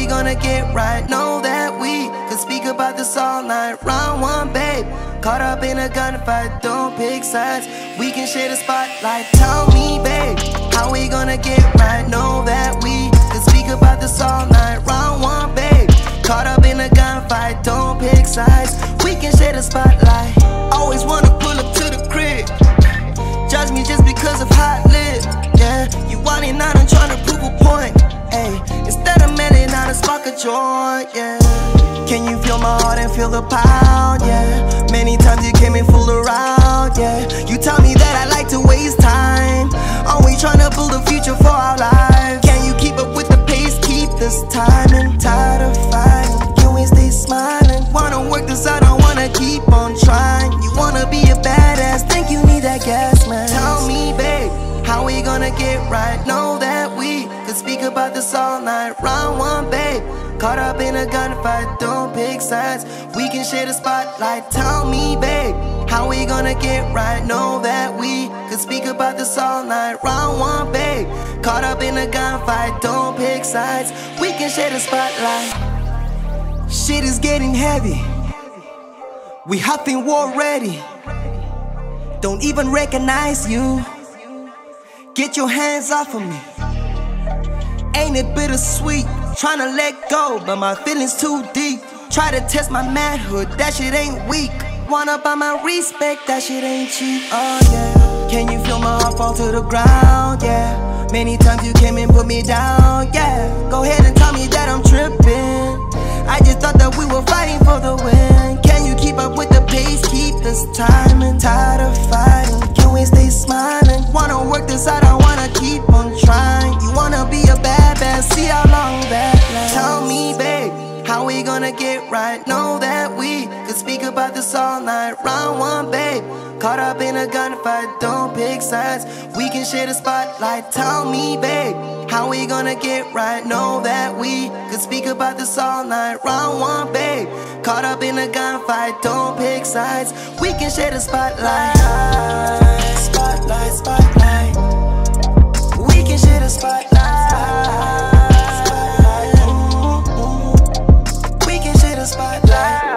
we gonna get right? Know that we could speak about this all night. Round one, babe. Caught up in a gunfight, don't pick sides. We can share the spotlight. Tell me, babe, how we gonna get right? Know that we could speak about this all night. Round one, babe. Caught up in a gunfight, don't pick sides. We can share the spotlight. Always wanna pull up to the crib. Judge me just because of how I live. Yeah, you want it, not I'm trying to prove a point. Ay, instead of melting out a spark of joy. Yeah, can you feel my heart and feel the pound? Yeah, many times you came and fooled around. Yeah, you tell me that I like to waste time. Always trying to build a future for our lives. Can you keep up with the pace? Keep this time and tired of fighting. Can we stay smiling? Wanna work this out, I wanna keep on trying. You wanna be a badass, think you need that gas, man. Tell me, babe, how we gonna get right? Know that we could speak about this all night. Round one, babe. Caught up in a gunfight, don't pick sides. We can share the spotlight. Tell me, babe, how we gonna get right? Know that we could speak about this all night. Round one, babe. Caught up in a gunfight, don't pick sides. We can share the spotlight. Shit is getting heavy. We huffing war ready. Don't even recognize you. Get your hands off of me. Ain't it bittersweet? Tryna let go, but my feelings too deep. Try to test my manhood, that shit ain't weak. Wanna buy my respect, that shit ain't cheap. Oh yeah. Can you feel my heart fall to the ground? Yeah. Many times you came and put me down. Yeah. Go ahead and tell me that I'm tripping. I just thought that we were fighting for the win. Can you keep up with the pace? Keep this time and tired of fighting. Can we stay smiling? Wanna work this out, I wanna keep on trying. You wanna be a badass, see how long that lasts. Tell me, babe, how we gonna get right? Know that we could speak about this all night. Round one, babe. Caught up in a gunfight, don't pick sides. We can share the spotlight. Tell me, babe, how we gonna get right? Know that we could speak about this all night. Round one, babe. Caught up in a gunfight, don't pick sides. We can share the spotlight. Spotlight, spotlight. We can share the spotlight. Spotlight. We can share the spotlight.